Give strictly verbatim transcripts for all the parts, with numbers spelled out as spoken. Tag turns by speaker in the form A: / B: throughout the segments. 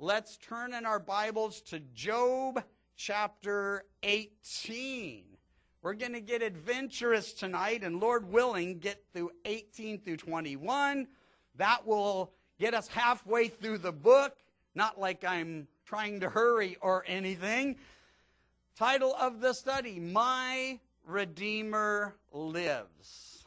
A: let's turn in our Bibles to Job chapter eighteen. We're going to get adventurous tonight, and Lord willing, get through eighteen through twenty-one. That will get us halfway through the book. Not like I'm trying to hurry or anything. Title of the study, My Redeemer Lives.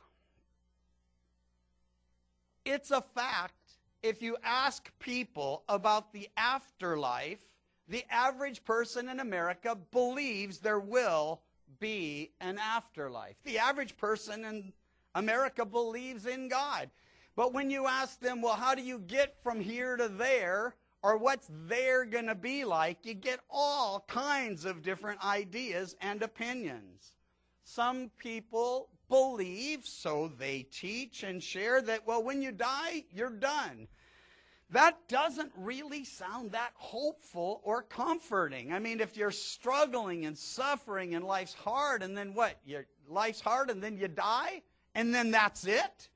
A: It's a fact, if you ask people about the afterlife, the average person in America believes there will be an afterlife. The average person in America believes in God. But when you ask them, well, how do you get from here to there, or what's there going to be like, you get all kinds of different ideas and opinions. Some people believe, so they teach and share, that, well, when you die, you're done. That doesn't really sound that hopeful or comforting. I mean, if you're struggling and suffering and life's hard, and then what? Your life's hard and then you die, and then that's it?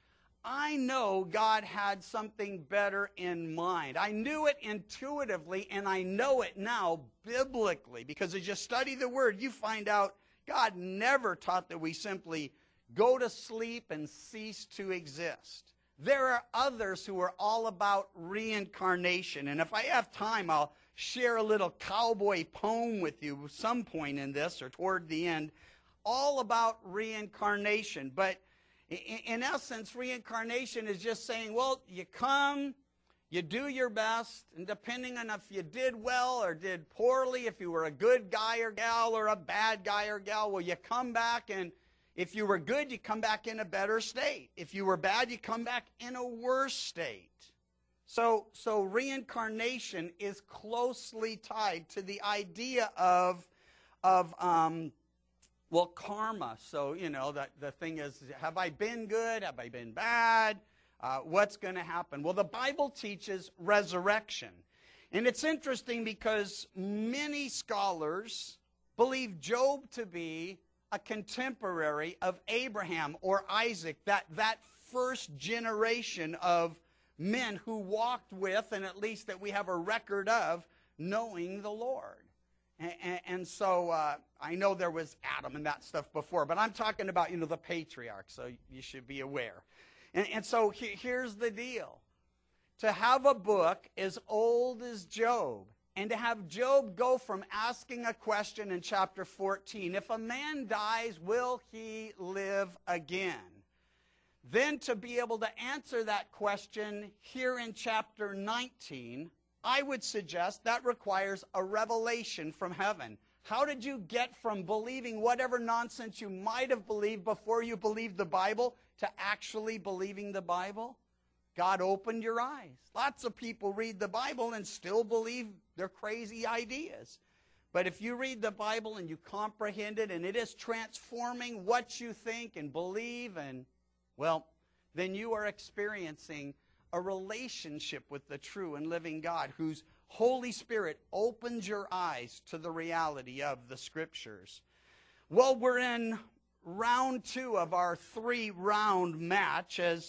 A: I know God had something better in mind. I knew it intuitively, and I know it now biblically, because as you study the Word, you find out God never taught that we simply go to sleep and cease to exist. There are others who are all about reincarnation. And if I have time, I'll share a little cowboy poem with you at some point in this or toward the end, all about reincarnation. But in essence, reincarnation is just saying, well, you come, you do your best, and depending on if you did well or did poorly, if you were a good guy or gal or a bad guy or gal, well, you come back, and if you were good, you come back in a better state. If you were bad, you come back in a worse state. So, so reincarnation is closely tied to the idea of, of um, well, karma. So, you know, that the thing is, have I been good? Have I been bad? Uh, what's going to happen? Well, the Bible teaches resurrection. And it's interesting because many scholars believe Job to be a contemporary of Abraham or Isaac, that, that first generation of men who walked with, and at least that we have a record of, knowing the Lord. And, and, and so uh, I know there was Adam and that stuff before, but I'm talking about, you know, the patriarchs, so you should be aware. And, and so he, here's the deal. To have a book as old as Job, and to have Job go from asking a question in chapter fourteen, if a man dies, will he live again? Then to be able to answer that question here in chapter nineteen, I would suggest that requires a revelation from heaven. How did you get from believing whatever nonsense you might have believed before you believed the Bible to actually believing the Bible? God opened your eyes. Lots of people read the Bible and still believe their crazy ideas. But if you read the Bible and you comprehend it, and it is transforming what you think and believe, and, well, then you are experiencing a relationship with the true and living God, whose Holy Spirit opens your eyes to the reality of the Scriptures. Well, we're in round two of our three-round match, as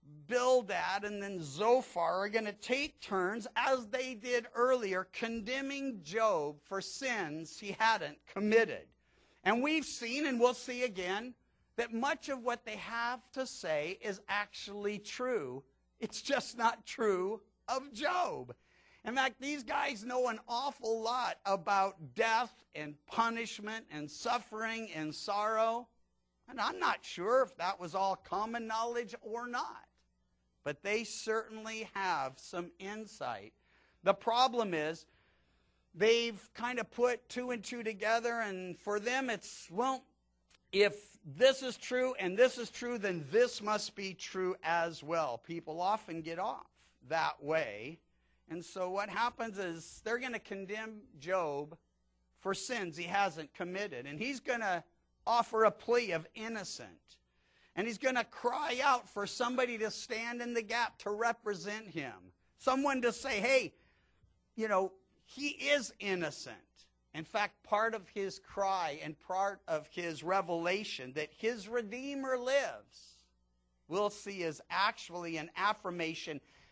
A: Bildad and then Zophar are going to take turns, as they did earlier, condemning Job for sins he hadn't committed. And we've seen, and we'll see again, that much of what they have to say is actually true. It's just not true of Job. In fact, these guys know an awful lot about death and punishment and suffering and sorrow. And I'm not sure if that was all common knowledge or not. But they certainly have some insight. The problem is, they've kind of put two and two together, and for them it's, well, if this is true and this is true, then this must be true as well. People often get off that way. And so what happens is they're going to condemn Job for sins he hasn't committed. And he's going to offer a plea of innocent. And he's going to cry out for somebody to stand in the gap to represent him. Someone to say, hey, you know, he is innocent. In fact, part of his cry and part of his revelation that his Redeemer lives, we'll see, is actually an affirmation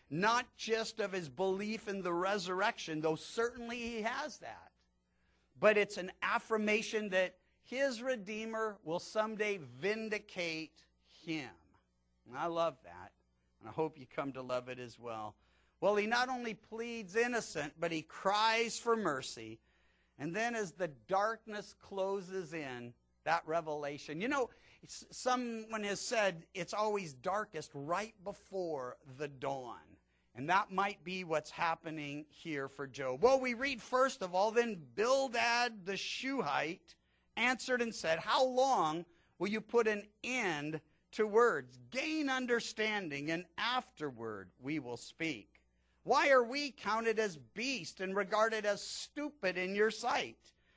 A: not just of his belief in the resurrection, though certainly he has that, but it's an affirmation that his Redeemer will someday vindicate him. And I love that, and I hope you come to love it as well. Well, he not only pleads innocent, but he cries for mercy. And then as the darkness closes in, that revelation. You know, someone has said it's always darkest right before the dawn. And that might be what's happening here for Job. Well, we read first of all, then Bildad the Shuhite answered and said, how long will you put an end to words? Gain understanding, and afterward we will speak. Why are we counted as beasts and regarded as stupid in your sight?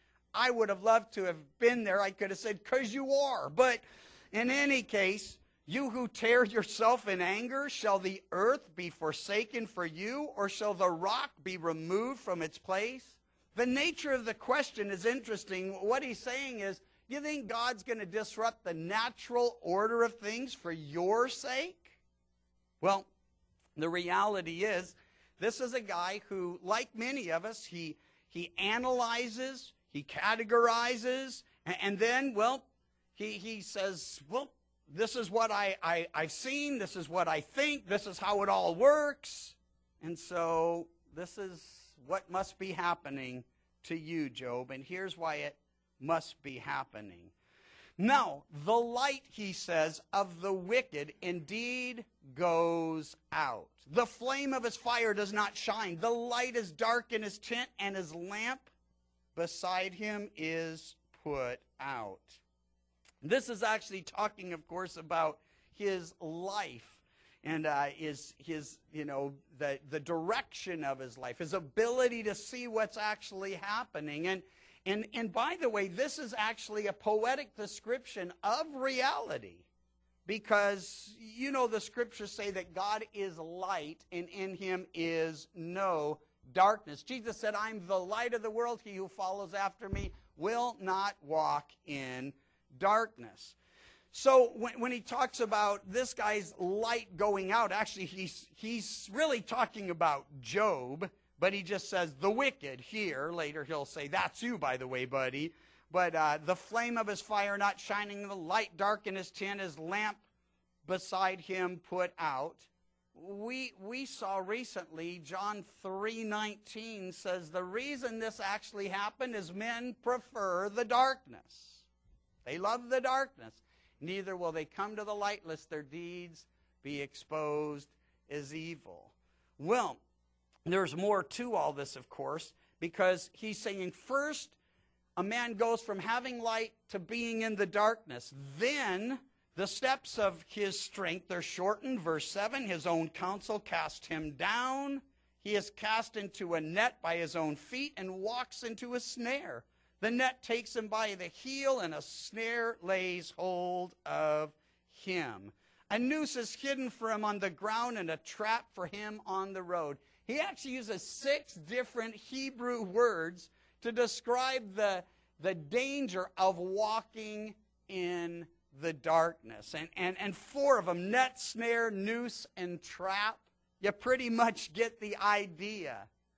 A: I would have loved to have been there. I could have said, because you are. But in any case, you who tear yourself in anger, shall the earth be forsaken for you, or shall the rock be removed from its place? The nature of the question is interesting. What he's saying is, you think God's going to disrupt the natural order of things for your sake? Well, the reality is, this is a guy who, like many of us, he, he analyzes, he categorizes, and, and then, well, he, he says, well, this is what I, I, I've seen, this is what I think, this is how it all works. And so this is what must be happening to you, Job, and here's why it must be happening. Now, the light, he says, of the wicked indeed goes out. The flame of his fire does not shine. The light is dark in his tent, and his lamp beside him is put out. This is actually talking, of course, about his life and uh, his, his, you know, the, the direction of his life, his ability to see what's actually happening. And, and, and by the way, this is actually a poetic description of reality. Because, you know, the scriptures say that God is light, and in him is no darkness. Jesus said, I'm the light of the world. He who follows after me will not walk in darkness. So when, when he talks about this guy's light going out, actually he's, he's really talking about Job, but he just says the wicked here. Later he'll say, that's you, by the way, buddy. But uh, the flame of his fire not shining, the light dark in his tent, his lamp beside him put out. We, we saw recently, John three nineteen says the reason this actually happened is men prefer the darkness. They love the darkness. Neither will they come to the light lest their deeds be exposed as evil. Well, there's more to all this, of course, because he's saying first, a man goes from having light to being in the darkness. Then the steps of his strength are shortened. Verse seven, his own counsel cast him down. He is cast into a net by his own feet and walks into a snare. The net takes him by the heel, and a snare lays hold of him. A noose is hidden for him on the ground, and a trap for him on the road. He actually uses six different Hebrew words to describe the, the danger of walking in the darkness. And, and, and four of them, net, snare, noose, and trap. You pretty much get the idea.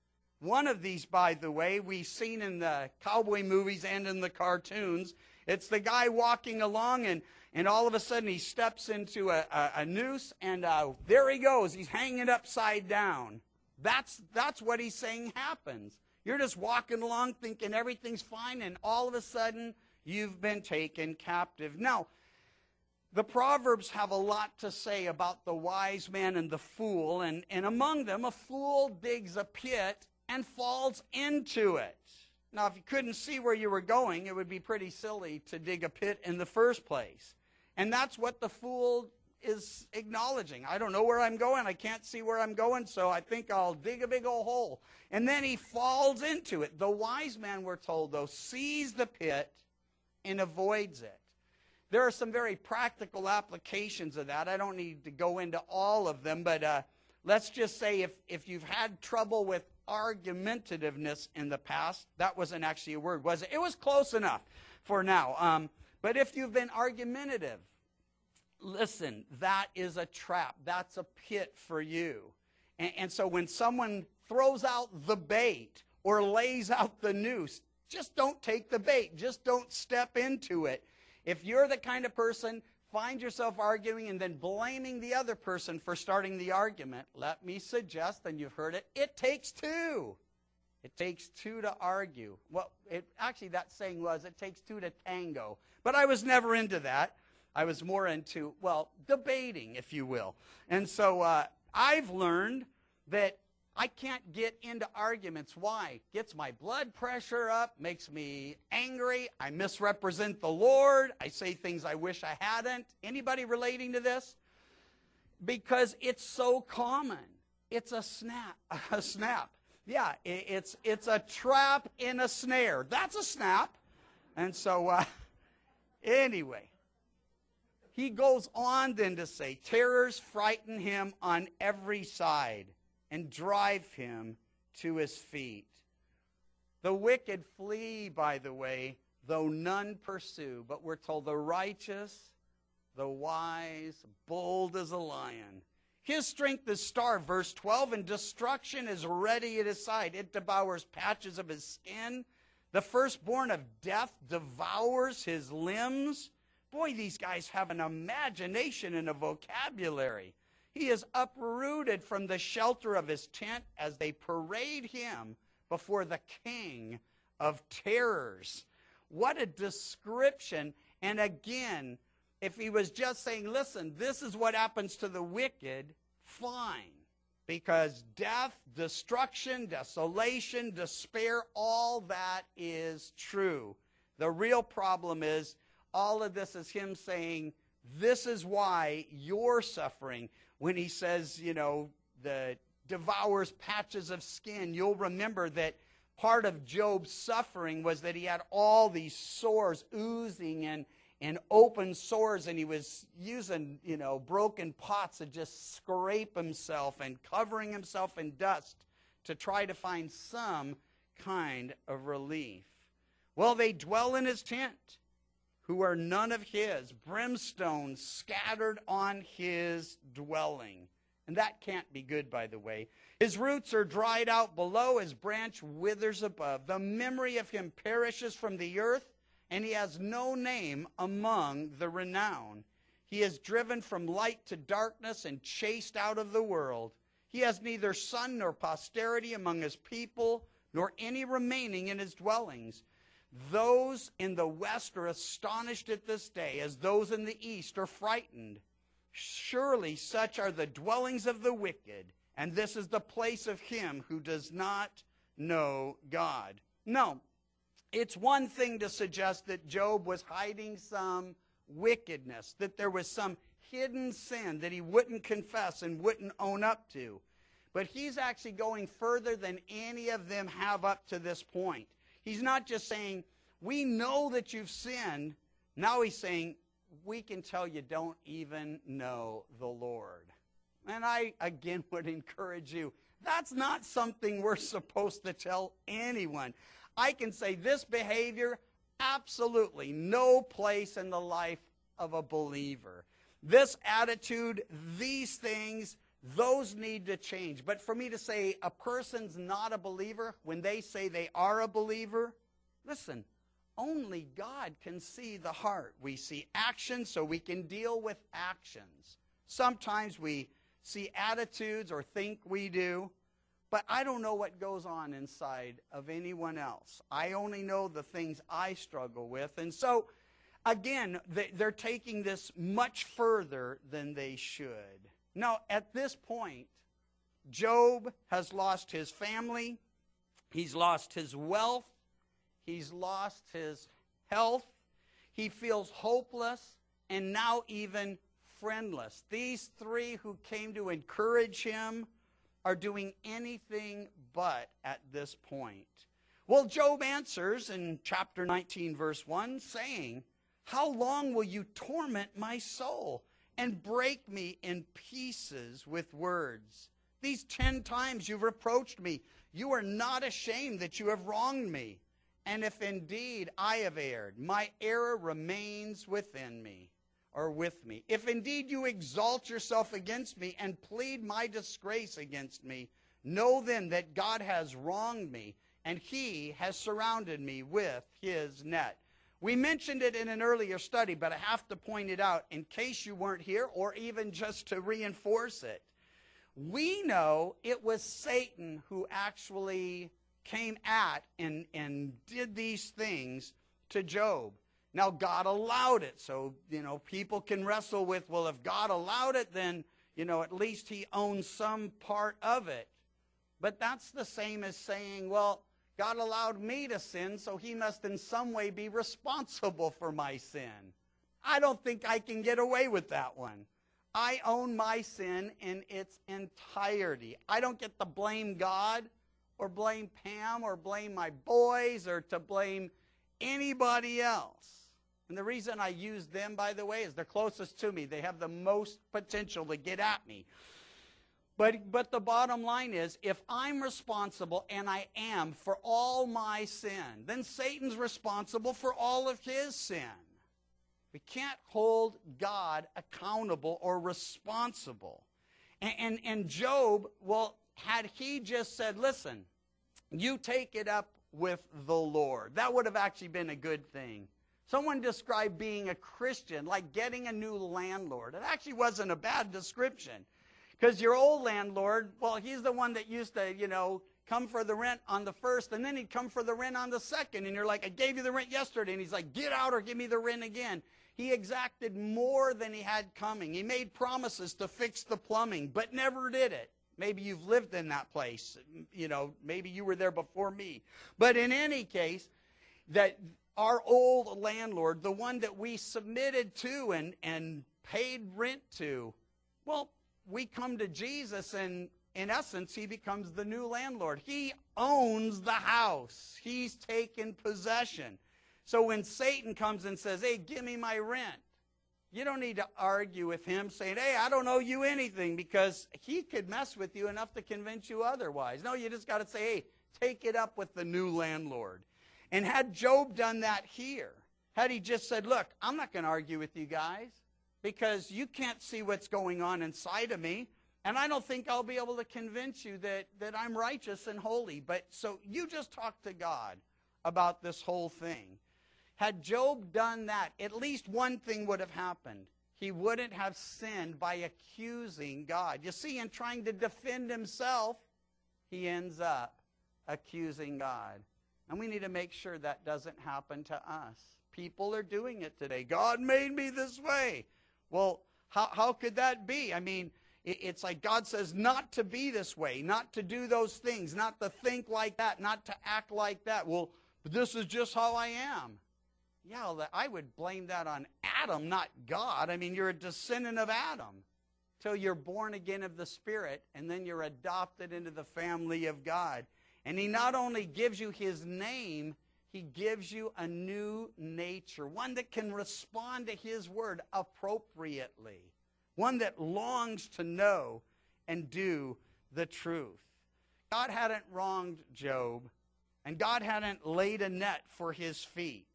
A: One of these, by the way, we've seen in the cowboy movies and in the cartoons. It's the guy walking along, and, and all of a sudden he steps into a, a, a noose, and uh, there he goes. He's hanging upside down. That's, that's what he's saying happens. You're just walking along thinking everything's fine, and all of a sudden you've been taken captive. Now, the Proverbs have a lot to say about the wise man and the fool, and, and among them, a fool digs a pit and falls into it. Now, if you couldn't see where you were going, it would be pretty silly to dig a pit in the first place. And that's what the fool is acknowledging. I don't know where I'm going. I can't see where I'm going, so I think I'll dig a big old hole. And then he falls into it. The wise man, we're told, though, sees the pit and avoids it. There are some very practical applications of that. I don't need to go into all of them, but uh, let's just say if, if you've had trouble with argumentativeness in the past, that wasn't actually a word, was it? It was close enough for now. Um, but if you've been argumentative, listen, that is a trap. That's a pit for you. And, and so when someone throws out the bait or lays out the noose, just don't take the bait. Just don't step into it. If you're the kind of person, find yourself arguing and then blaming the other person for starting the argument, let me suggest, and you've heard it, it takes two. It takes two to argue. Well, it, actually that saying was, it takes two to tango. But I was never into that. I was more into, well, debating, if you will. And so uh, I've learned that I can't get into arguments. Why? Gets my blood pressure up, makes me angry. I misrepresent the Lord. I say things I wish I hadn't. Anybody relating to this? Because it's so common. It's a snap. A snap. Yeah, it's, it's a trap in a snare. That's a snap. And so, uh, anyway, he goes on then to say, terrors frighten him on every side and drive him to his feet. The wicked flee, by the way, though none pursue. But we're told the righteous, the wise, bold as a lion. His strength is starved, verse twelve, and destruction is ready at his side. It devours patches of his skin. The firstborn of death devours his limbs. Boy, these guys have an imagination and a vocabulary. He is uprooted from the shelter of his tent as they parade him before the king of terrors. What a description. And again, if he was just saying, listen, this is what happens to the wicked, fine. Because death, destruction, desolation, despair, all that is true. The real problem is all of this is him saying, this is why you're suffering. When he says, you know, the devours patches of skin, you'll remember that part of Job's suffering was that he had all these sores oozing and, and open sores, and he was using, you know, broken pots to just scrape himself and covering himself in dust to try to find some kind of relief. Well, they dwell in his tent, who are none of his, brimstone scattered on his dwelling. And that can't be good, by the way. His roots are dried out below, his branch withers above. The memory of him perishes from the earth, and he has no name among the renowned. He is driven from light to darkness and chased out of the world. He has neither son nor posterity among his people, nor any remaining in his dwellings. Those in the west are astonished at this day, as those in the east are frightened. Surely such are the dwellings of the wicked, and this is the place of him who does not know God. No, it's one thing to suggest that Job was hiding some wickedness, that there was some hidden sin that he wouldn't confess and wouldn't own up to. But he's actually going further than any of them have up to this point. He's not just saying, we know that you've sinned. Now he's saying, we can tell you don't even know the Lord. And I, again, would encourage you, that's not something we're supposed to tell anyone. I can say this behavior, absolutely no place in the life of a believer. This attitude, these things, those need to change. But for me to say a person's not a believer when they say they are a believer, listen, only God can see the heart. We see actions, so we can deal with actions. Sometimes we see attitudes or think we do, but I don't know what goes on inside of anyone else. I only know the things I struggle with. And so, again, they're taking this much further than they should. Now, at this point, Job has lost his family, he's lost his wealth, he's lost his health, he feels hopeless, and now even friendless. These three who came to encourage him are doing anything but at this point. Well, Job answers in chapter nineteen, verse one, saying, how long will you torment my soul and break me in pieces with words? These ten times you've reproached me. You are not ashamed that you have wronged me. And if indeed I have erred, my error remains within me. are with me. If indeed you exalt yourself against me and plead my disgrace against me, know then that God has wronged me, and he has surrounded me with his net. We mentioned it in an earlier study, but I have to point it out in case you weren't here, or even just to reinforce it. We know it was Satan who actually came at and, and did these things to Job. Now, God allowed it, so, you know, people can wrestle with, well, if God allowed it, then, you know, at least he owns some part of it. But that's the same as saying, well, God allowed me to sin, so he must in some way be responsible for my sin. I don't think I can get away with that one. I own my sin in its entirety. I don't get to blame God or blame Pam or blame my boys or to blame anybody else. And the reason I use them, by the way, is they're closest to me. They have the most potential to get at me. But, but the bottom line is, if I'm responsible, and I am, for all my sin, then Satan's responsible for all of his sin. We can't hold God accountable or responsible. And, and, and Job, well, had he just said, listen, you take it up with the Lord, that would have actually been a good thing. Someone described being a Christian like getting a new landlord. It actually wasn't a bad description. Because your old landlord, well, he's the one that used to, you know, come for the rent on the first, and then he'd come for the rent on the second. And you're like, I gave you the rent yesterday. And he's like, get out or give me the rent again. He exacted more than he had coming. He made promises to fix the plumbing, but never did it. Maybe you've lived in that place. You know, maybe you were there before me. But in any case, that our old landlord, the one that we submitted to and, and paid rent to, well, we come to Jesus, and in essence, he becomes the new landlord. He owns the house. He's taken possession. So when Satan comes and says, hey, give me my rent, you don't need to argue with him saying, hey, I don't owe you anything, because he could mess with you enough to convince you otherwise. No, you just got to say, hey, take it up with the new landlord. And had Job done that here, had he just said, look, I'm not going to argue with you guys, because you can't see what's going on inside of me, and I don't think I'll be able to convince you that, that I'm righteous and holy. But so you just talk to God about this whole thing. Had Job done that, at least one thing would have happened. He wouldn't have sinned by accusing God. You see, in trying to defend himself, he ends up accusing God. And we need to make sure that doesn't happen to us. People are doing it today. God made me this way. Well, how, how could that be? I mean, it, it's like God says not to be this way, not to do those things, not to think like that, not to act like that. Well, this is just how I am. Yeah, well, I would blame that on Adam, not God. I mean, you're a descendant of Adam till you're born again of the Spirit, and then you're adopted into the family of God. And he not only gives you his name, he gives you a new nature, one that can respond to his word appropriately, one that longs to know and do the truth. God hadn't wronged Job, and God hadn't laid a net for his feet.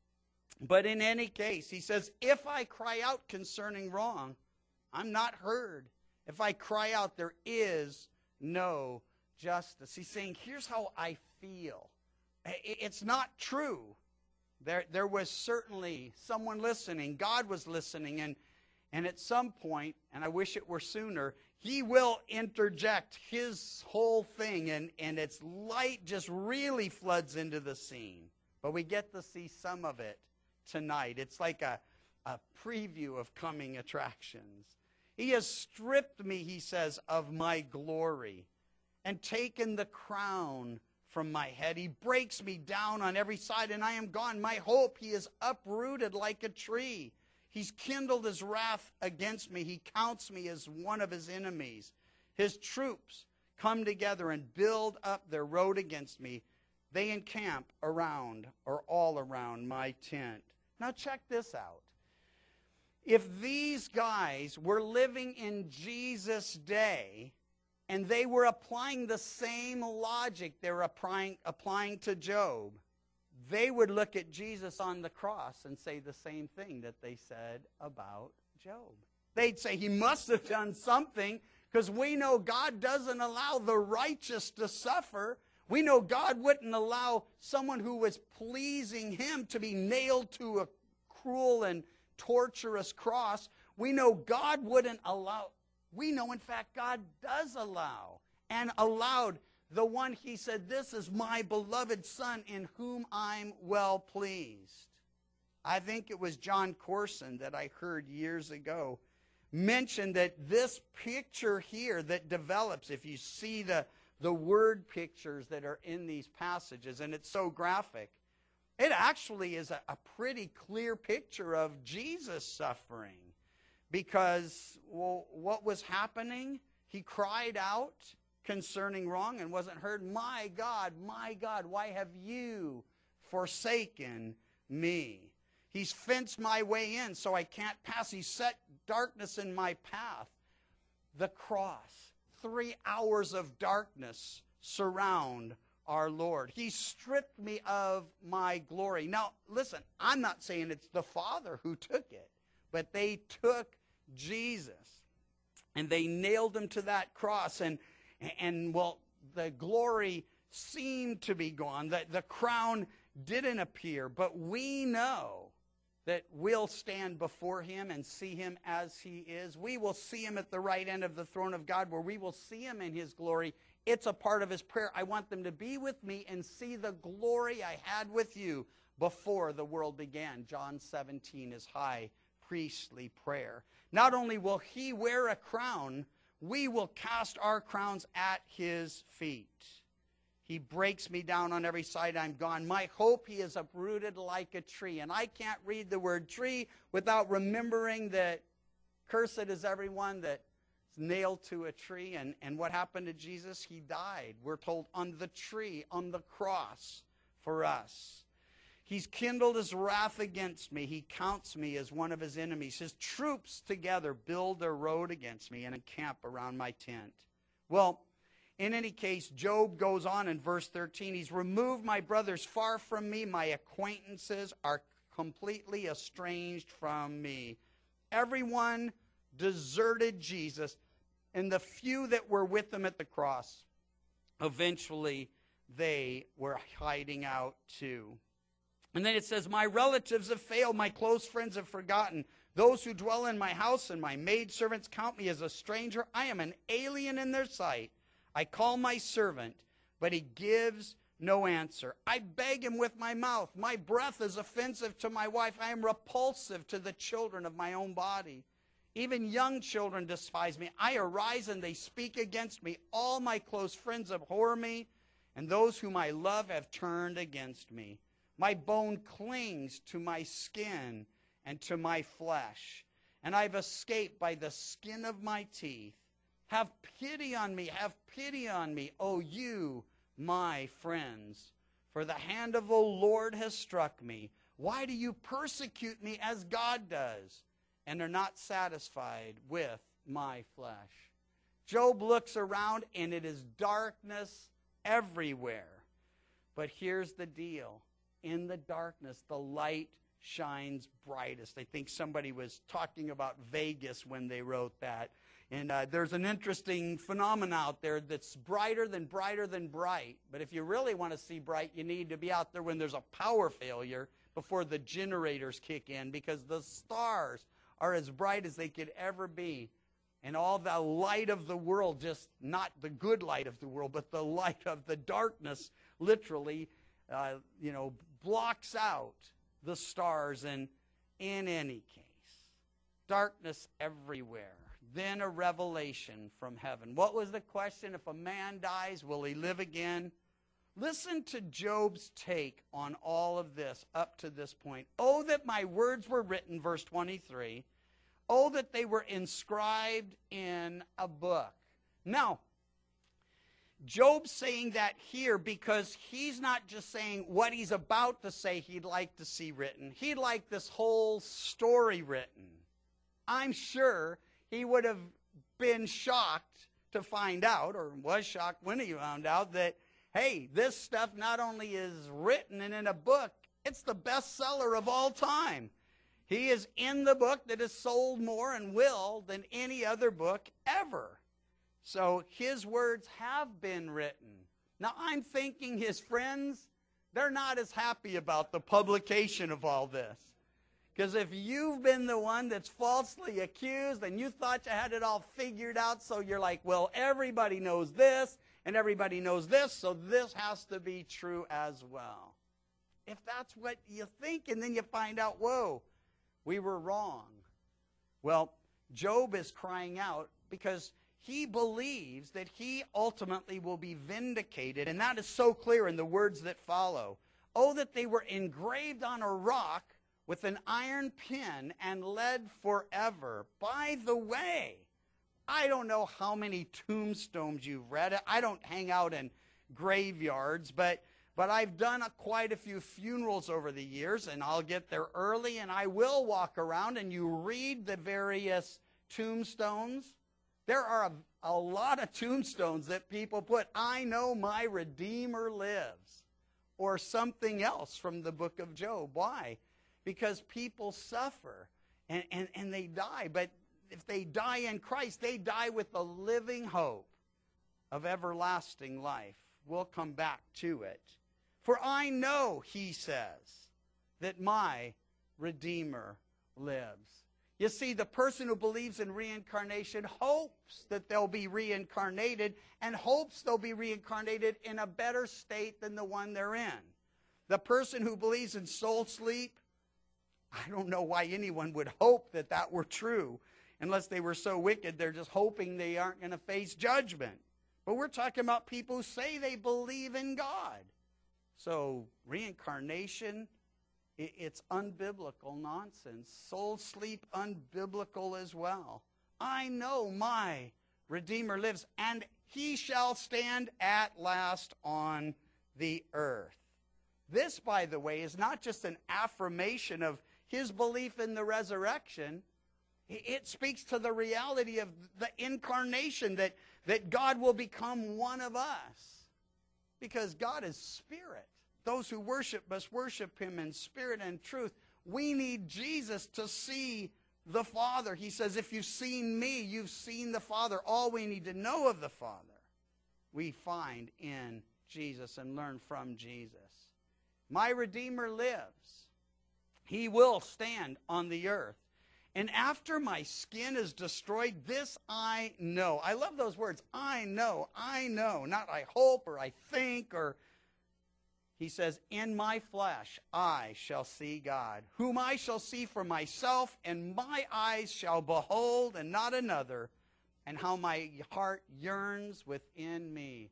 A: But in any case, he says, if I cry out concerning wrong, I'm not heard. If I cry out, there is no justice. He's saying, here's how I feel. It's not true. There, there was certainly someone listening. God was listening. And, and at some point, and I wish it were sooner, he will interject his whole thing. And, and its light just really floods into the scene. But we get to see some of it tonight. It's like a, a preview of coming attractions. He has stripped me, he says, of my glory and taken the crown from my head. He breaks me down on every side, and I am gone. My hope he is uprooted like a tree. He's kindled his wrath against me. He counts me as one of his enemies. His troops come together and build up their road against me. They encamp around or all around my tent. Now check this out. If these guys were living in Jesus' day, and they were applying the same logic they were applying, applying to Job, they would look at Jesus on the cross and say the same thing that they said about Job. They'd say he must have done something, because we know God doesn't allow the righteous to suffer. We know God wouldn't allow someone who was pleasing him to be nailed to a cruel and torturous cross. We know God wouldn't allow. We know, in fact, God does allow and allowed the one he said, "This is my beloved Son in whom I'm well pleased." I think it was John Corson that I heard years ago mention that this picture here that develops, if you see the, the word pictures that are in these passages, and it's so graphic, it actually is a, a pretty clear picture of Jesus suffering. Because, well, what was happening? He cried out concerning wrong and wasn't heard. "My God, my God, why have you forsaken me?" He's fenced my way in so I can't pass. He's set darkness in my path. The cross. Three hours of darkness surround our Lord. He stripped me of my glory. Now, listen, I'm not saying it's the Father who took it, but they took Jesus and they nailed him to that cross. And, and well, the glory seemed to be gone. The, the crown didn't appear, but we know that we'll stand before him and see him as he is. We will see him at the right end of the throne of God, where we will see him in his glory. It's a part of his prayer. I want them to be with me and see the glory I had with you before the world began. John seventeen is high priestly prayer. Not only will he wear a crown, we will cast our crowns at his feet. He breaks me down on every side. I'm gone. My hope, he is uprooted like a tree. And I can't read the word tree without remembering that cursed is everyone that is nailed to a tree. And, and what happened to Jesus? He died, we're told, on the tree, on the cross for us. He's kindled his wrath against me. He counts me as one of his enemies. His troops together build their road against me and encamp around my tent. Well, in any case, Job goes on in verse thirteen. He's removed my brothers far from me. My acquaintances are completely estranged from me. Everyone deserted Jesus, and the few that were with him at the cross, eventually they were hiding out too. And then it says, my relatives have failed. My close friends have forgotten. Those who dwell in my house and my maidservants count me as a stranger. I am an alien in their sight. I call my servant, but he gives no answer. I beg him with my mouth. My breath is offensive to my wife. I am repulsive to the children of my own body. Even young children despise me. I arise and they speak against me. All my close friends abhor me, and those whom I love have turned against me. My bone clings to my skin and to my flesh, and I've escaped by the skin of my teeth. Have pity on me, have pity on me, O you, my friends. For the hand of the Lord has struck me. Why do you persecute me as God does, and are not satisfied with my flesh? Job looks around, and it is darkness everywhere. But here's the deal. In the darkness, the light shines brightest. I think somebody was talking about Vegas when they wrote that. And uh, there's an interesting phenomenon out there that's brighter than brighter than bright. But if you really want to see bright, you need to be out there when there's a power failure before the generators kick in, because the stars are as bright as they could ever be. And all the light of the world, just not the good light of the world, but the light of the darkness, literally, uh, you know, blocks out the stars. And in any case, darkness everywhere. Then a revelation from heaven. What was the question? If a man dies, will he live again? Listen to Job's take on all of this up to this point. Oh, that my words were written, verse twenty-three. Oh, that they were inscribed in a book. Now, Job's saying that here because he's not just saying what he's about to say he'd like to see written. He'd like this whole story written. I'm sure he would have been shocked to find out, or was shocked when he found out, that Hey, this stuff not only is written and in a book, it's the bestseller of all time. He is in the book that has sold more and will than any other book ever. So his words have been written. Now I'm thinking his friends, they're not as happy about the publication of all this. Because if you've been the one that's falsely accused and you thought you had it all figured out, so you're like, well, everybody knows this and everybody knows this, so this has to be true as well. If that's what you think, and then you find out, whoa, we were wrong. Well, Job is crying out because he believes that he ultimately will be vindicated, and that is so clear in the words that follow. Oh, that they were engraved on a rock with an iron pin and led forever. By the way, I don't know how many tombstones you've read. I don't hang out in graveyards, but but I've done a, quite a few funerals over the years, and I'll get there early, and I will walk around, and you read the various tombstones. There are a, a lot of tombstones that people put, I know my Redeemer lives, or something else from the book of Job. Why? Because people suffer, and, and, and they die, but if they die in Christ, they die with the living hope of everlasting life. We'll come back to it. For I know, he says, that my Redeemer lives. You see, the person who believes in reincarnation hopes that they'll be reincarnated and hopes they'll be reincarnated in a better state than the one they're in. The person who believes in soul sleep, I don't know why anyone would hope that that were true. Unless they were so wicked, they're just hoping they aren't going to face judgment. But we're talking about people who say they believe in God. So reincarnation, it's unbiblical nonsense. Soul sleep, unbiblical as well. I know my Redeemer lives, and he shall stand at last on the earth. This, by the way, is not just an affirmation of his belief in the resurrection. It speaks to the reality of the incarnation, that, that God will become one of us. Because God is spirit. Those who worship must worship him in spirit and truth. We need Jesus to see the Father. He says, if you've seen me, you've seen the Father. All we need to know of the Father, we find in Jesus and learn from Jesus. My Redeemer lives. He will stand on the earth. And after my skin is destroyed, this I know. I love those words. I know, I know. Not I hope or I think or... He says, in my flesh I shall see God, whom I shall see for myself, and my eyes shall behold and not another, and how my heart yearns within me.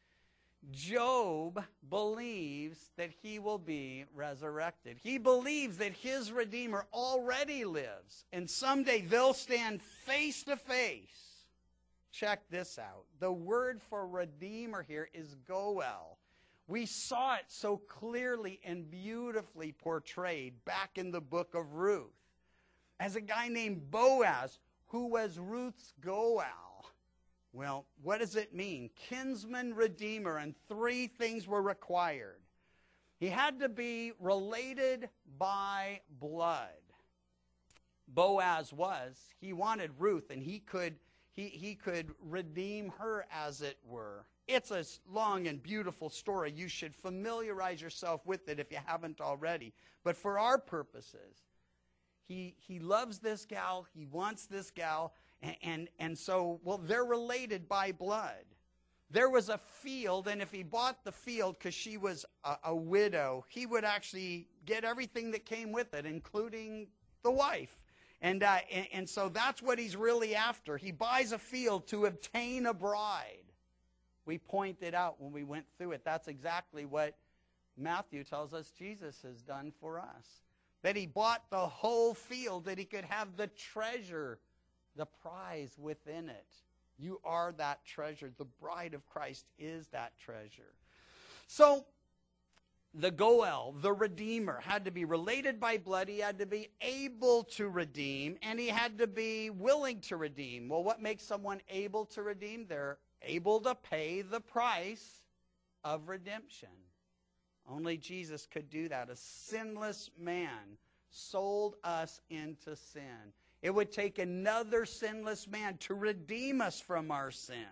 A: Job believes that he will be resurrected. He believes that his Redeemer already lives, and someday they'll stand face to face. Check this out. The word for Redeemer here is Goel. We saw it so clearly and beautifully portrayed back in the book of Ruth as a guy named Boaz, who was Ruth's Goel. Well, what does it mean? Kinsman redeemer, and three things were required. He had to be related by blood. Boaz was. He wanted Ruth, and he could, he, he could redeem her, as it were. It's a long and beautiful story. You should familiarize yourself with it if you haven't already. But for our purposes, he, he loves this gal, he wants this gal, and, and, and so, well, they're related by blood. There was a field, and if he bought the field because she was a, a widow, he would actually get everything that came with it, including the wife. And, uh, and, and so that's what he's really after. He buys a field to obtain a bride. We pointed out when we went through it, that's exactly what Matthew tells us Jesus has done for us. That he bought the whole field, that he could have the treasure, the prize within it. You are that treasure. The bride of Christ is that treasure. So, the Goel, the Redeemer, had to be related by blood. He had to be able to redeem, and he had to be willing to redeem. Well, what makes someone able to redeem? They're able to pay the price of redemption. Only Jesus could do that. A sinless man sold us into sin. It would take another sinless man to redeem us from our sin.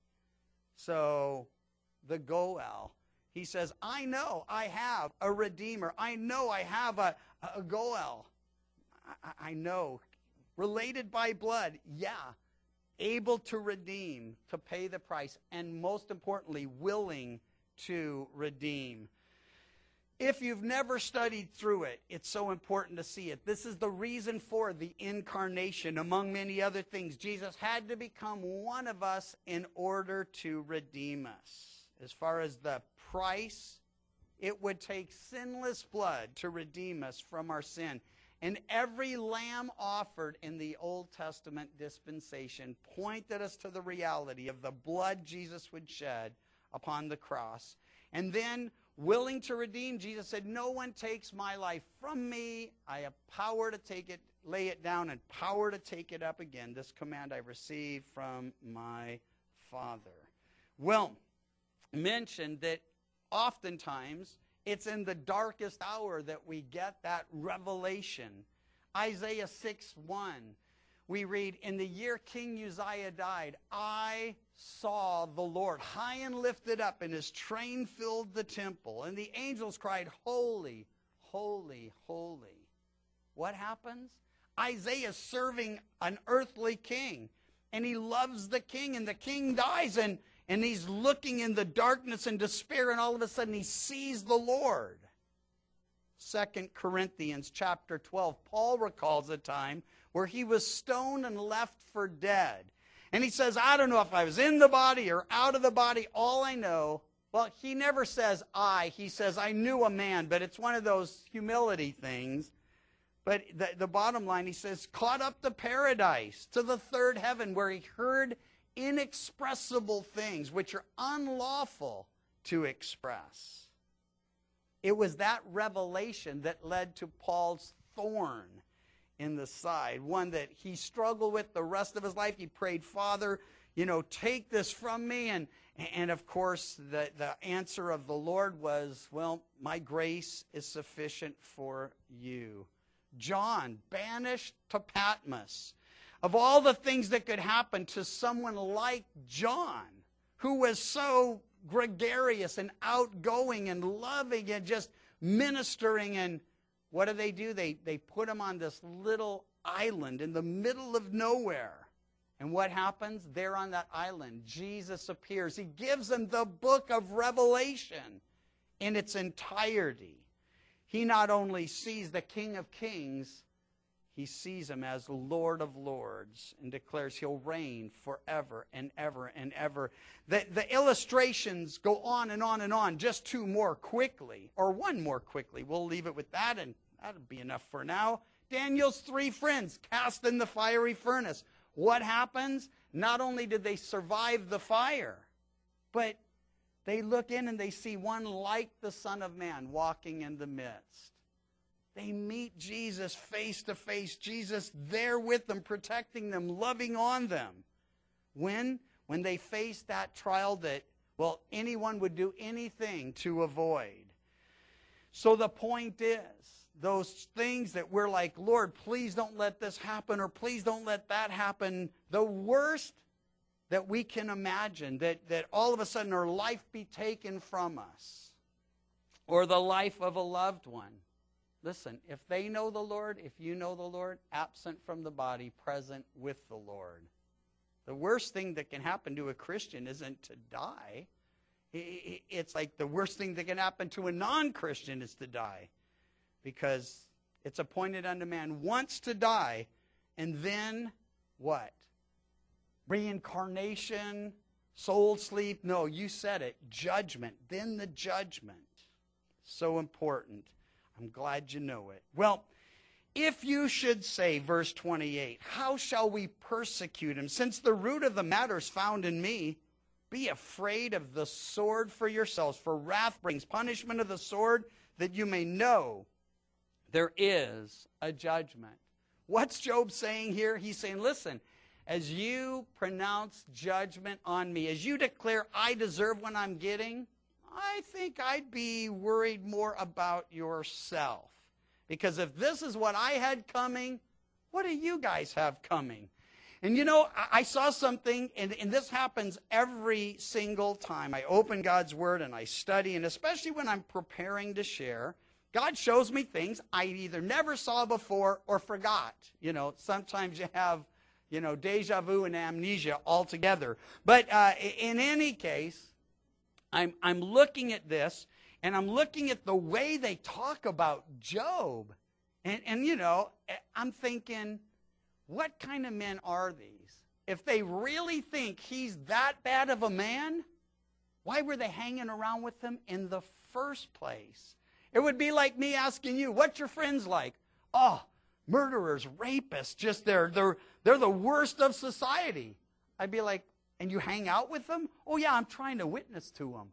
A: So, the Goel, he says, I know I have a Redeemer. I know I have a, a Goel. I, I know. Related by blood, yeah. Able to redeem, to pay the price, and most importantly, willing to redeem. If you've never studied through it, it's so important to see it. This is the reason for the incarnation. Among many other things, Jesus had to become one of us in order to redeem us. As far as the price, it would take sinless blood to redeem us from our sin. And every lamb offered in the Old Testament dispensation pointed us to the reality of the blood Jesus would shed upon the cross. And then, willing to redeem, Jesus said, no one takes my life from me. I have power to take it, lay it down, and power to take it up again. This command I received from my Father. Well, mentioned that oftentimes it's in the darkest hour that we get that revelation. Isaiah six one, we read, in the year King Uzziah died, I saw the Lord high and lifted up, and his train filled the temple. And the angels cried, holy, holy, holy. What happens? Isaiah is serving an earthly king, and he loves the king, and the king dies, and And he's looking in the darkness and despair, and all of a sudden he sees the Lord. Second Corinthians chapter twelve, Paul recalls a time where he was stoned and left for dead. And he says, I don't know if I was in the body or out of the body. All I know, well, he never says I. He says, I knew a man, but it's one of those humility things. But the, the bottom line, he says, caught up to paradise, to the third heaven, where he heard inexpressible things which are unlawful to express. It was that revelation that led to Paul's thorn in the side, one that he struggled with the rest of his life. He prayed, Father, you know, take this from me. And, and of course, the, the answer of the Lord was, well, my grace is sufficient for you. John, banished to Patmos. Of all the things that could happen to someone like John, who was so gregarious and outgoing and loving and just ministering, and what do they do? They, they put him on this little island in the middle of nowhere. And what happens? There on that island, Jesus appears. He gives them the book of Revelation in its entirety. He not only sees the King of Kings, he sees him as Lord of Lords and declares he'll reign forever and ever and ever. The, the illustrations go on and on and on. Just two more quickly, or one more quickly. We'll leave it with that, and that'll be enough for now. Daniel's three friends cast in the fiery furnace. What happens? Not only did they survive the fire, but they look in and they see one like the Son of Man walking in the midst. They meet Jesus face to face. Jesus there with them, protecting them, loving on them. When? When they face that trial that, well, anyone would do anything to avoid. So the point is, those things that we're like, Lord, please don't let this happen, or please don't let that happen. The worst that we can imagine, that, that all of a sudden our life be taken from us, or the life of a loved one. Listen, if they know the Lord, if you know the Lord, absent from the body, present with the Lord. The worst thing that can happen to a Christian isn't to die. It's like the worst thing that can happen to a non-Christian is to die. Because it's appointed unto man once to die, and then what? Reincarnation, soul sleep? No, you said it. Judgment. Then the judgment. So important. I'm glad you know it. Well, if you should say, verse twenty-eight, how shall we persecute him, since the root of the matter is found in me? Be afraid of the sword for yourselves, for wrath brings punishment of the sword, that you may know there is a judgment. What's Job saying here? He's saying, listen, as you pronounce judgment on me, as you declare I deserve what I'm getting, I think I'd be worried more about yourself. Because if this is what I had coming, what do you guys have coming? And you know, I saw something, and, and this happens every single time I open God's Word and I study, and especially when I'm preparing to share, God shows me things I either never saw before or forgot. You know, sometimes you have, you know, deja vu and amnesia all together. But uh, in any case, I'm, I'm looking at this, and I'm looking at the way they talk about Job. And, and, you know, I'm thinking, what kind of men are these? If they really think he's that bad of a man, why were they hanging around with him in the first place? It would be like me asking you, what's your friends like? Oh, murderers, rapists, just they're, they're, they're the worst of society. I'd be like, and you hang out with them? Oh, yeah, I'm trying to witness to them.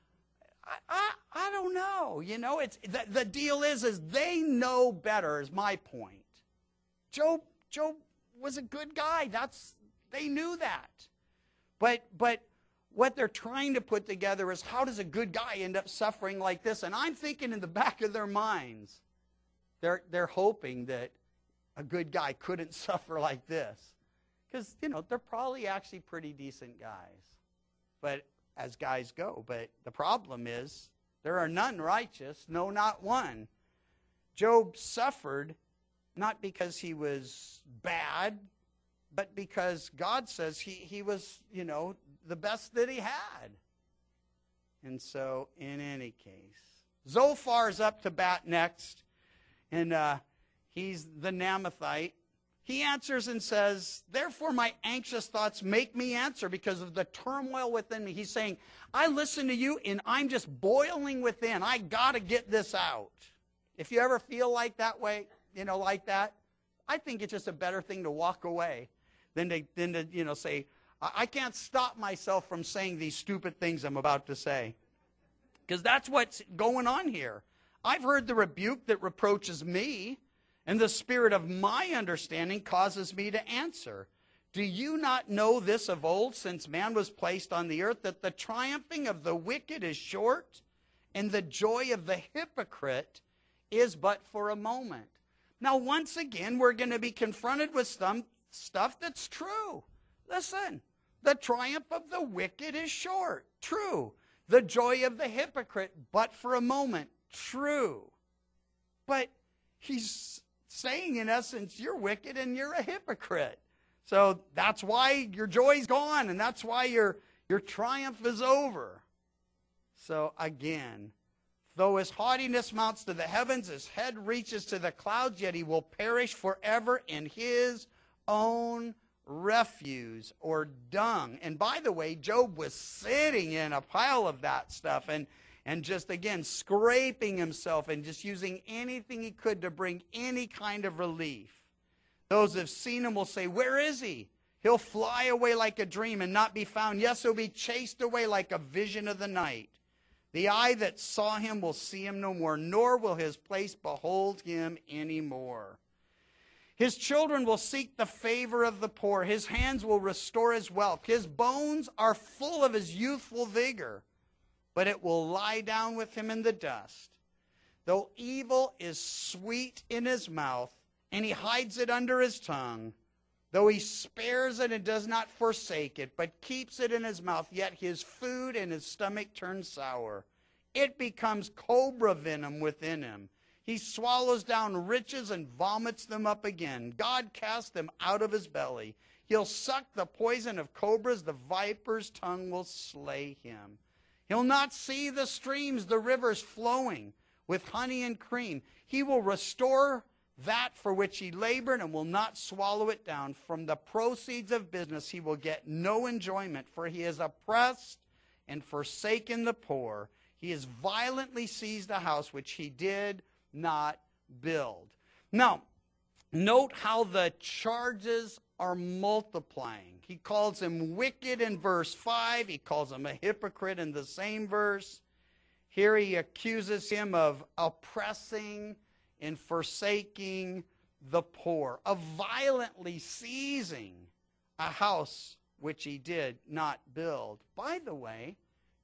A: I, I, I don't know. You know, it's the, the deal is, is they know better, is my point. Job, Job was a good guy. That's, they knew that. But, but what they're trying to put together is, how does a good guy end up suffering like this? And I'm thinking in the back of their minds, they're, they're hoping that a good guy couldn't suffer like this. Because, you know, they're probably actually pretty decent guys. But as guys go. But the problem is, there are none righteous, no, not one. Job suffered not because he was bad, but because God says he, he was, you know, the best that he had. And so, in any case, Zophar's up to bat next, and uh, he's the Namathite. He answers and says, therefore my anxious thoughts make me answer because of the turmoil within me. He's saying, I listen to you and I'm just boiling within. I got to get this out. If you ever feel like that way, you know, like that, I think it's just a better thing to walk away than to, than to you know, say, I can't stop myself from saying these stupid things I'm about to say. Because that's what's going on here. I've heard the rebuke that reproaches me, and the spirit of my understanding causes me to answer. Do you not know this of old, since man was placed on the earth, that the triumphing of the wicked is short, and the joy of the hypocrite is but for a moment? Now, once again, we're going to be confronted with some stuff that's true. Listen, the triumph of the wicked is short. True. The joy of the hypocrite, but for a moment. True. But he's saying, in essence, you're wicked and you're a hypocrite. So that's why your joy's gone, and that's why your, your triumph is over. So again, though his haughtiness mounts to the heavens, his head reaches to the clouds, yet he will perish forever in his own refuse or dung. And by the way, Job was sitting in a pile of that stuff and And just, again, scraping himself and just using anything he could to bring any kind of relief. Those who have seen him will say, where is he? He'll fly away like a dream and not be found. Yes, he'll be chased away like a vision of the night. The eye that saw him will see him no more, nor will his place behold him anymore. His children will seek the favor of the poor. His hands will restore his wealth. His bones are full of his youthful vigor, but it will lie down with him in the dust. Though evil is sweet in his mouth, and he hides it under his tongue, though he spares it and does not forsake it, but keeps it in his mouth, yet his food and his stomach turn sour. It becomes cobra venom within him. He swallows down riches and vomits them up again. God casts them out of his belly. He'll suck the poison of cobras. The viper's tongue will slay him. He'll not see the streams, the rivers flowing with honey and cream. He will restore that for which he labored and will not swallow it down. From the proceeds of business he will get no enjoyment, for he has oppressed and forsaken the poor. He has violently seized a house which he did not build. Now, note how the charges are multiplying. He calls him wicked in verse five. He calls him a hypocrite in the same verse. Here he accuses him of oppressing and forsaking the poor, of violently seizing a house which he did not build. By the way,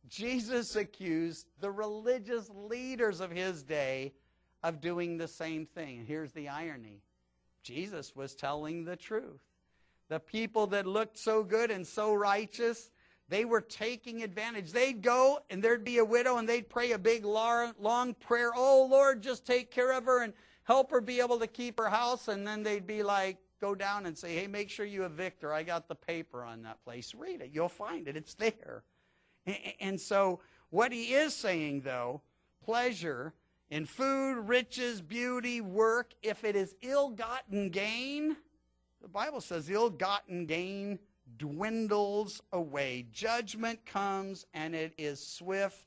A: Jesus accused the religious leaders of his day of doing the same thing. And here's the irony. Jesus was telling the truth. The people that looked so good and so righteous, they were taking advantage. They'd go and there'd be a widow and they'd pray a big long prayer. Oh, Lord, just take care of her and help her be able to keep her house. And then they'd be like, go down and say, hey, make sure you evict her. I got the paper on that place. Read it. You'll find it. It's there. And so what he is saying, though, pleasure in food, riches, beauty, work, if it is ill-gotten gain, the Bible says ill-gotten gain dwindles away. Judgment comes, and it is swift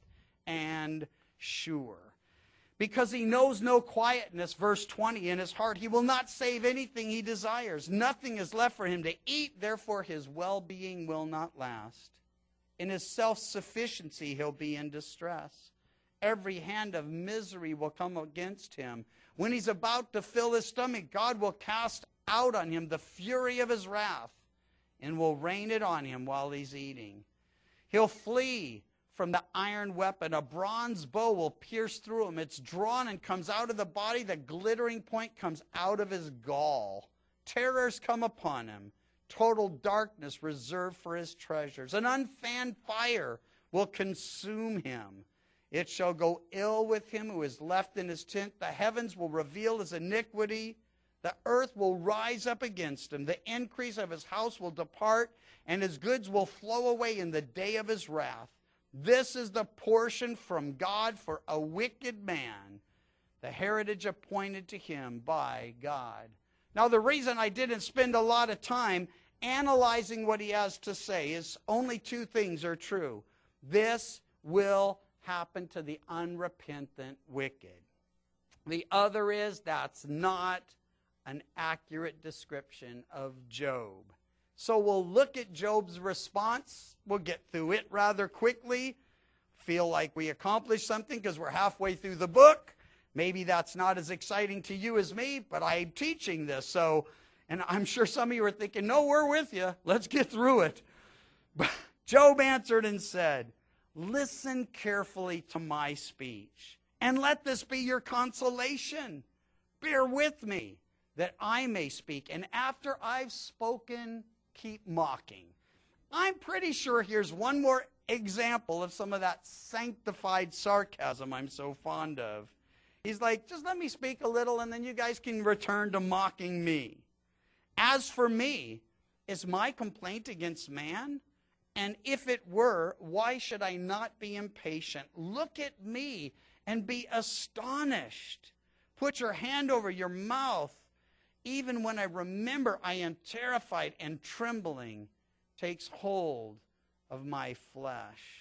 A: and sure. Because he knows no quietness, verse twenty, in his heart. He will not save anything he desires. Nothing is left for him to eat, therefore his well-being will not last. In his self-sufficiency he'll be in distress. Every hand of misery will come against him. When he's about to fill his stomach, God will cast out on him the fury of his wrath and will rain it on him while he's eating. He'll flee from the iron weapon. A bronze bow will pierce through him. It's drawn and comes out of the body. The glittering point comes out of his gall. Terrors come upon him. Total darkness reserved for his treasures. An unfanned fire will consume him. It shall go ill with him who is left in his tent. The heavens will reveal his iniquity. The earth will rise up against him. The increase of his house will depart, and his goods will flow away in the day of his wrath. This is the portion from God for a wicked man, the heritage appointed to him by God. Now, the reason I didn't spend a lot of time analyzing what he has to say is only two things are true. This will happen to the unrepentant wicked. The other is that's not an accurate description of Job. So we'll look at Job's response. We'll get through it rather quickly. Feel like we accomplished something because we're halfway through the book. Maybe that's not as exciting to you as me, but I'm teaching this. So, and I'm sure some of you are thinking, no, we're with you. Let's get through it. But Job answered and said, listen carefully to my speech, and let this be your consolation. Bear with me, that I may speak, and after I've spoken, keep mocking. I'm pretty sure here's one more example of some of that sanctified sarcasm I'm so fond of. He's like, just let me speak a little, and then you guys can return to mocking me. As for me, is my complaint against man? And if it were, why should I not be impatient? Look at me and be astonished. Put your hand over your mouth. Even when I remember, I am terrified, and trembling takes hold of my flesh.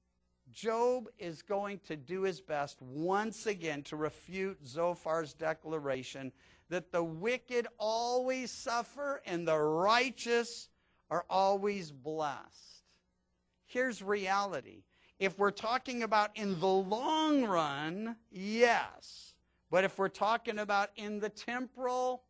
A: Job is going to do his best once again to refute Zophar's declaration that the wicked always suffer and the righteous are always blessed. Here's reality. If we're talking about in the long run, yes. But if we're talking about in the temporal,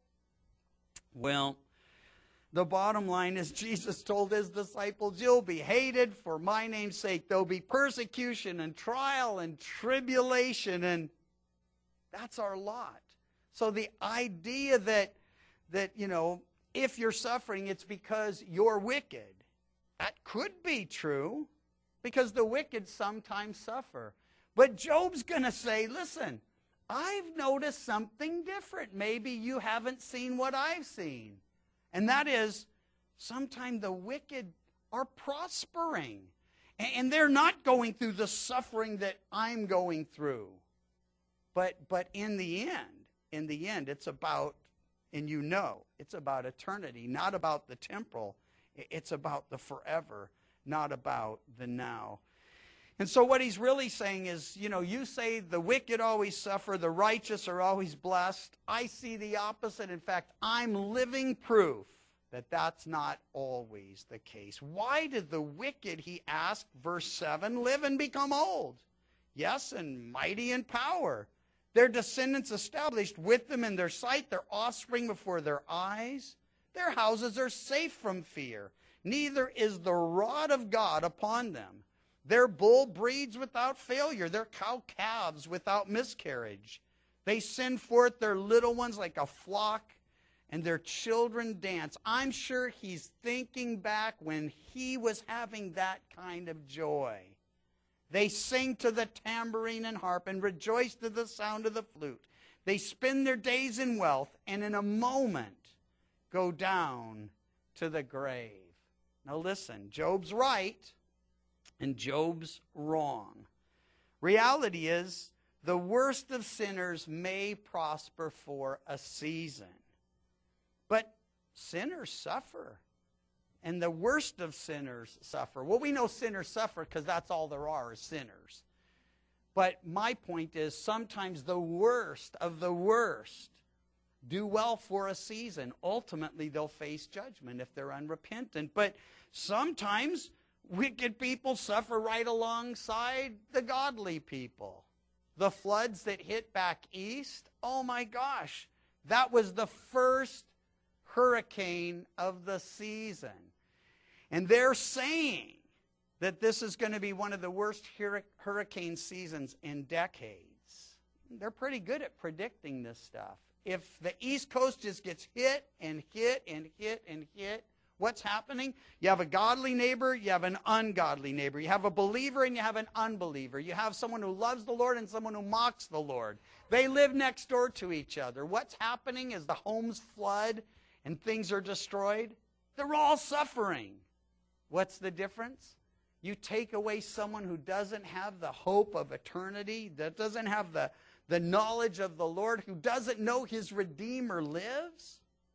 A: well, the bottom line is Jesus told his disciples, you'll be hated for my name's sake. There'll be persecution and trial and tribulation, and that's our lot. So the idea that, that you know, if you're suffering, it's because you're wicked. That could be true, because the wicked sometimes suffer. But Job's going to say, listen, I've noticed something different. Maybe you haven't seen what I've seen. And that is, sometimes the wicked are prospering. And they're not going through the suffering that I'm going through. But, but in the end, in the end, it's about, and you know, it's about eternity, not about the temporal. It's about the forever, not about the now. And so what he's really saying is, you know, you say the wicked always suffer, the righteous are always blessed. I see the opposite. In fact, I'm living proof that that's not always the case. Why did the wicked, he asked, verse seven, live and become old? Yes, and mighty in power. Their descendants established with them in their sight, their offspring before their eyes. Their houses are safe from fear. Neither is the rod of God upon them. Their bull breeds without failure. Their cow calves without miscarriage. They send forth their little ones like a flock, and their children dance. I'm sure he's thinking back when he was having that kind of joy. They sing to the tambourine and harp and rejoice to the sound of the flute. They spend their days in wealth and in a moment go down to the grave. Now listen, Job's right and Job's wrong. Reality is the worst of sinners may prosper for a season. But sinners suffer. And the worst of sinners suffer. Well, we know sinners suffer because that's all there are is sinners. But my point is sometimes the worst of the worst do well for a season. Ultimately, they'll face judgment if they're unrepentant. But sometimes wicked people suffer right alongside the godly people. The floods that hit back east, oh my gosh, that was the first hurricane of the season. And they're saying that this is going to be one of the worst hurricane seasons in decades. They're pretty good at predicting this stuff. If the East Coast just gets hit and hit and hit and hit, what's happening? You have a godly neighbor, you have an ungodly neighbor. You have a believer and you have an unbeliever. You have someone who loves the Lord and someone who mocks the Lord. They live next door to each other. What's happening is the homes flood and things are destroyed. They're all suffering. What's the difference? You take away someone who doesn't have the hope of eternity, that doesn't have the, the knowledge of the Lord, who doesn't know his Redeemer lives.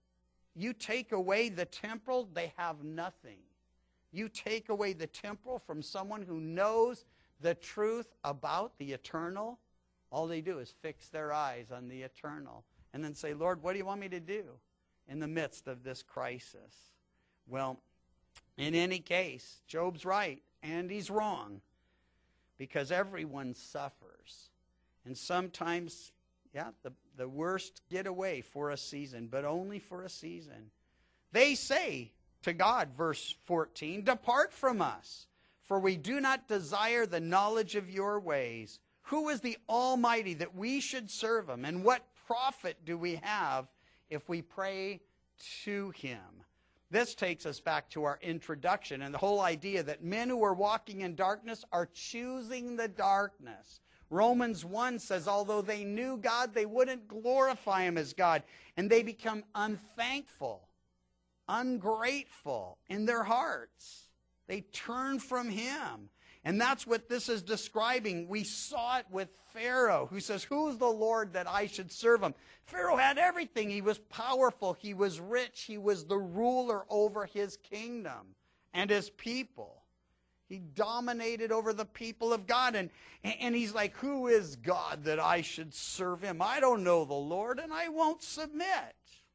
A: You take away the temporal, they have nothing. You take away the temporal from someone who knows the truth about the eternal, all they do is fix their eyes on the eternal and then say, Lord, what do you want me to do in the midst of this crisis? Well, in any case, Job's right and he's wrong because everyone suffers. And sometimes, yeah, the, the worst get away for a season, but only for a season. They say to God, verse fourteen, depart from us, for we do not desire the knowledge of your ways. Who is the Almighty that we should serve him? And what profit do we have if we pray to him? This takes us back to our introduction and the whole idea that men who are walking in darkness are choosing the darkness. Romans one says, although they knew God, they wouldn't glorify him as God. And they become unthankful, ungrateful in their hearts. They turn from him. And that's what this is describing. We saw it with Pharaoh, who says, who is the Lord that I should serve him? Pharaoh had everything. He was powerful. He was rich. He was the ruler over his kingdom and his people. He dominated over the people of God. And, and he's like, who is God that I should serve him? I don't know the Lord, and I won't submit.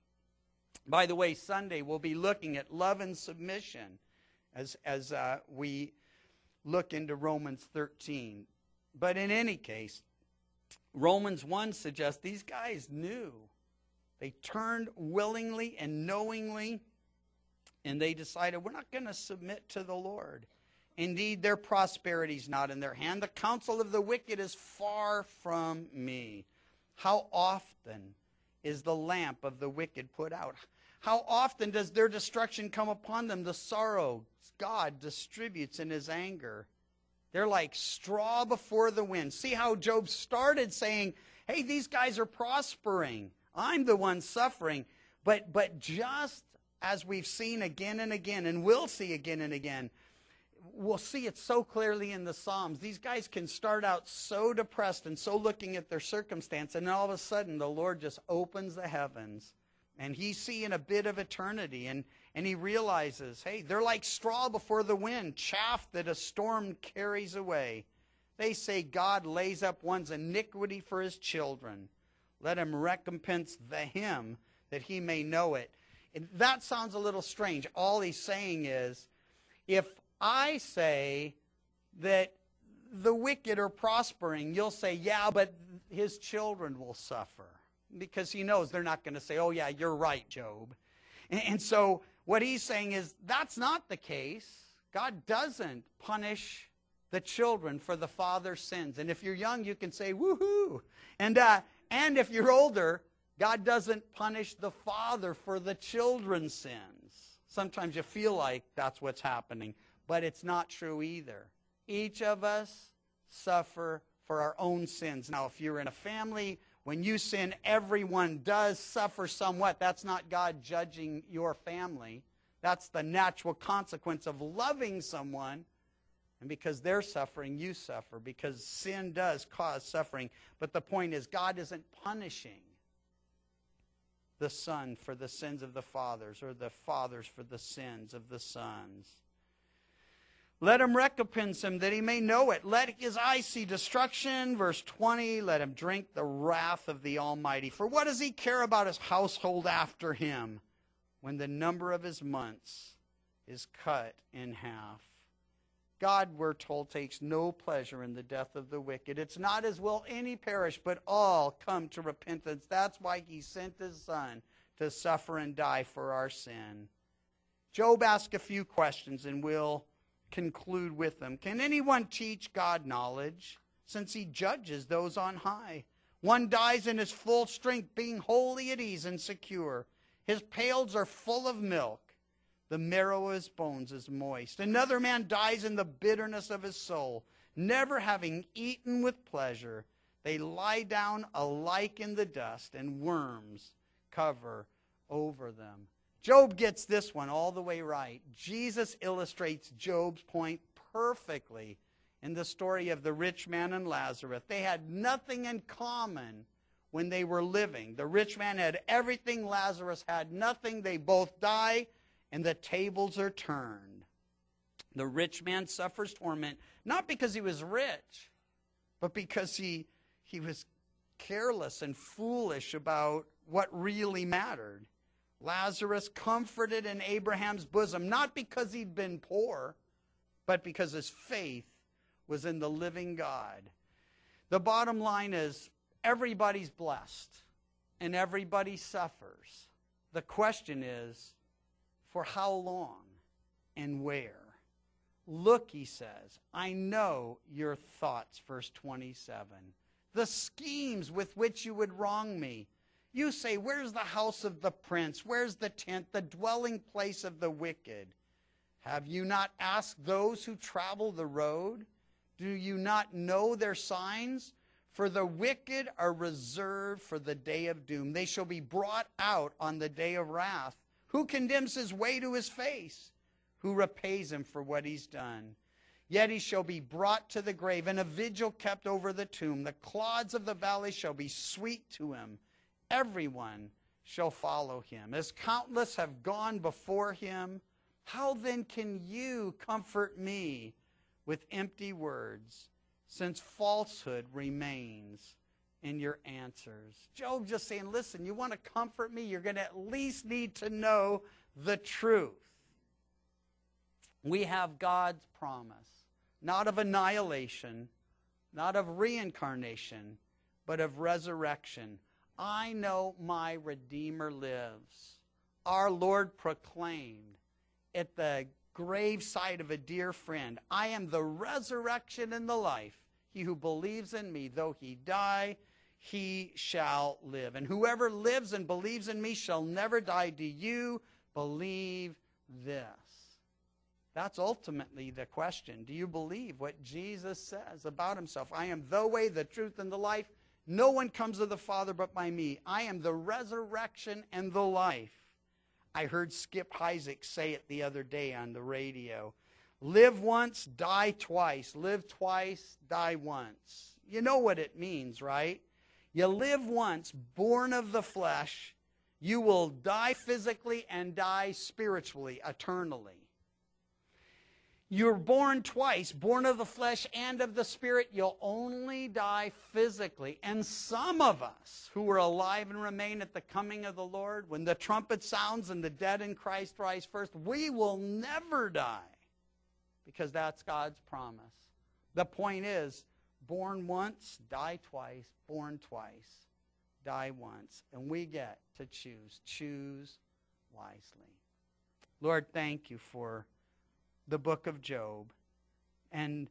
A: By the way, Sunday we'll be looking at love and submission as, as uh, we look into Romans thirteen. But in any case, Romans one suggests these guys knew. They turned willingly and knowingly, and they decided, we're not going to submit to the Lord. Indeed, their prosperity is not in their hand. The counsel of the wicked is far from me. How often is the lamp of the wicked put out? How often does their destruction come upon them? The sorrow God distributes in his anger. They're like straw before the wind. See how Job started saying, hey, these guys are prospering. I'm the one suffering. But, but just as we've seen again and again, and will see again and again, we'll see it so clearly in the Psalms. These guys can start out so depressed and so looking at their circumstance, and all of a sudden the Lord just opens the heavens, and he's seeing a bit of eternity, and, and he realizes, hey, they're like straw before the wind, chaff that a storm carries away. They say God lays up one's iniquity for his children. Let him recompense the him that he may know it. And that sounds a little strange. All he's saying is, if I say that the wicked are prospering, you'll say, yeah, but his children will suffer. Because he knows they're not going to say, oh yeah, you're right, Job. And, and so what he's saying is, that's not the case. God doesn't punish the children for the father's sins. And if you're young, you can say, woohoo. And, uh, and if you're older, God doesn't punish the father for the children's sins. Sometimes you feel like that's what's happening, but it's not true either. Each of us suffer for our own sins. Now, if you're in a family, when you sin, everyone does suffer somewhat. That's not God judging your family. That's the natural consequence of loving someone. And because they're suffering, you suffer. Because sin does cause suffering. But the point is, God isn't punishing the son for the sins of the fathers, or the fathers for the sins of the sons. Let him recompense him that he may know it. Let his eyes see destruction. Verse twenty, let him drink the wrath of the Almighty. For what does he care about his household after him, when the number of his months is cut in half? God, we're told, takes no pleasure in the death of the wicked. It's not as will any perish, but all come to repentance. That's why he sent his son to suffer and die for our sin. Job asked a few questions, and we'll conclude with them. Can anyone teach God knowledge, since he judges those on high? One dies in his full strength, being wholly at ease and secure. His pails are full of milk. The marrow of his bones is moist. Another man dies in the bitterness of his soul, never having eaten with pleasure. They lie down alike in the dust, and worms cover over them. Job gets this one all the way right. Jesus illustrates Job's point perfectly in the story of the rich man and Lazarus. They had nothing in common when they were living. The rich man had everything. Lazarus had nothing. They both die, and the tables are turned. The rich man suffers torment, not because he was rich, but because he, he was careless and foolish about what really mattered. Lazarus comforted in Abraham's bosom, not because he'd been poor, but because his faith was in the living God. The bottom line is, everybody's blessed, and everybody suffers. The question is, for how long and where? Look, he says, I know your thoughts, verse twenty-seven, the schemes with which you would wrong me. You say, where's the house of the prince? Where's the tent, the dwelling place of the wicked? Have you not asked those who travel the road? Do you not know their signs? For the wicked are reserved for the day of doom. They shall be brought out on the day of wrath. Who condemns his way to his face? Who repays him for what he's done? Yet he shall be brought to the grave, and a vigil kept over the tomb. The clods of the valley shall be sweet to him. Everyone shall follow him. As countless have gone before him, how then can you comfort me with empty words, since falsehood remains in your answers? Job just saying, listen, you want to comfort me? You're going to at least need to know the truth. We have God's promise, not of annihilation, not of reincarnation, but of resurrection. I know my Redeemer lives. Our Lord proclaimed at the graveside of a dear friend, I am the resurrection and the life. He who believes in me, though he die, he shall live. And whoever lives and believes in me shall never die. Do you believe this? That's ultimately the question. Do you believe what Jesus says about himself? I am the way, the truth, and the life. No one comes to the Father but by me. I am the resurrection and the life. I heard Skip Heitzig say it the other day on the radio. Live once, die twice. Live twice, die once. You know what it means, right? You live once, born of the flesh. You will die physically and die spiritually, eternally. You're born twice, born of the flesh and of the spirit. You'll only die physically. And some of us who are alive and remain at the coming of the Lord, when the trumpet sounds and the dead in Christ rise first, we will never die, because that's God's promise. The point is, born once, die twice, born twice, die once. And we get to choose. Choose wisely. Lord, thank you for the book of Job. And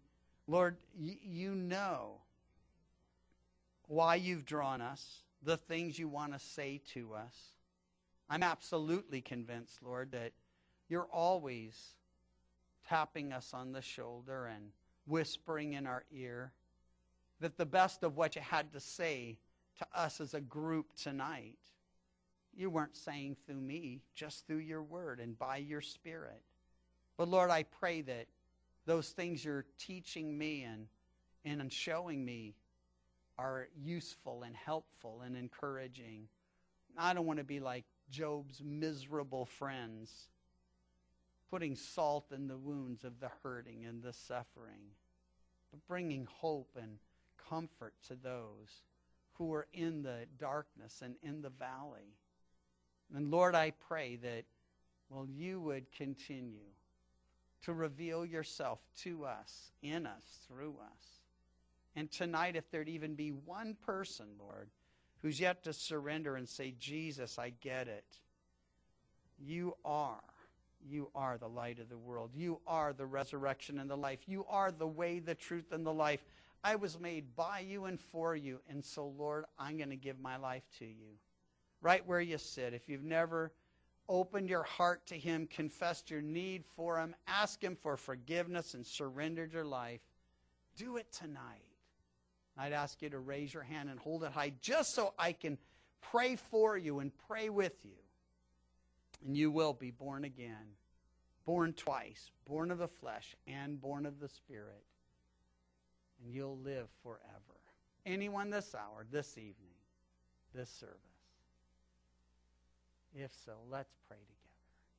A: Lord, y- you know why you've drawn us, the things you want to say to us. I'm absolutely convinced, Lord, that you're always tapping us on the shoulder and whispering in our ear, that the best of what you had to say to us as a group tonight, you weren't saying through me, just through your word and by your Spirit. But Lord, I pray that those things you're teaching me and, and showing me are useful and helpful and encouraging. I don't want to be like Job's miserable friends, putting salt in the wounds of the hurting and the suffering, but bringing hope and comfort to those who are in the darkness and in the valley. And Lord, I pray that, well, you would continue to reveal yourself to us, in us, through us. And tonight, if there'd even be one person, Lord, who's yet to surrender and say, Jesus, I get it. You are. You are the light of the world. You are the resurrection and the life. You are the way, the truth, and the life. I was made by you and for you. And so, Lord, I'm going to give my life to you. Right where you sit. If you've never opened your heart to him, confessed your need for him, asked him for forgiveness, and surrendered your life, do it tonight. I'd ask you to raise your hand and hold it high just so I can pray for you and pray with you. And you will be born again, born twice, born of the flesh and born of the Spirit. And you'll live forever. Anyone this hour, this evening, this service? If so, let's pray together.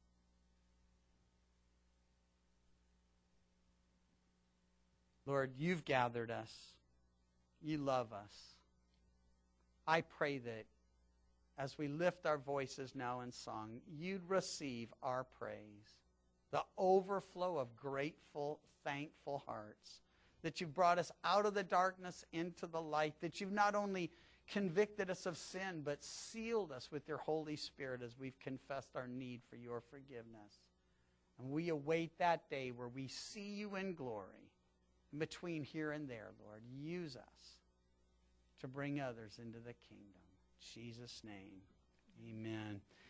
A: Lord, you've gathered us. You love us. I pray that as we lift our voices now in song, you'd receive our praise, the overflow of grateful, thankful hearts, that you've brought us out of the darkness into the light, that you've not only convicted us of sin, but sealed us with your Holy Spirit as we've confessed our need for your forgiveness. And we await that day where we see you in glory. In between here and there, Lord, use us to bring others into the kingdom. In Jesus' name, amen.